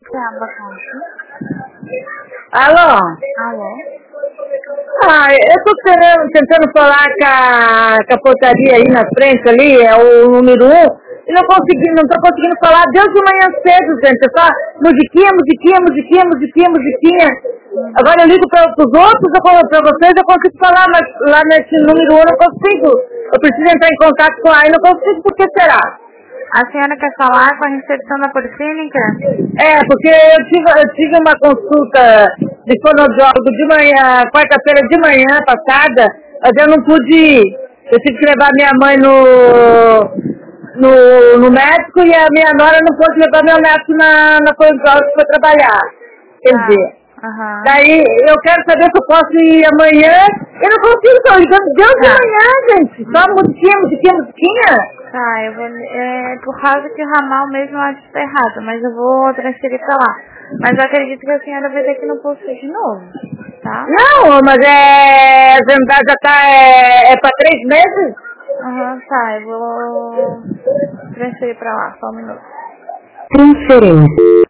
Alô? Alô? Eu tô tentando falar com a portaria aí na frente ali, é o número 1, e não tô conseguindo falar desde de manhã cedo, gente. É só musiquinha, musiquinha, musiquinha, musiquinha, musiquinha. Agora eu ligo para os outros, para vocês, eu consigo falar, mas lá nesse número 1 eu não consigo. Eu preciso entrar em contato com a, e não consigo, por que será? A senhora quer falar com a recepção da policlínica? Porque eu tive uma consulta de fonoaudiólogo de manhã, quarta-feira de manhã passada, mas eu não pude ir. Eu tive que levar minha mãe no médico e a minha nora não pôde levar meu neto na fonoaudióloga para trabalhar. Quer dizer, daí eu quero saber se eu posso ir amanhã. Eu não consigo, estou ligando desde de manhã, gente. Só musiquinha, musiquinha, musiquinha. Tá, eu vou... por causa que o ramal mesmo eu acho que tá errado, mas eu vou transferir pra lá. Mas eu acredito que a senhora vai ter que ir no posto de novo, tá? Não, mas a verdade já tá para 3 meses. Tá, eu vou transferir pra lá, só um minuto. Transferência.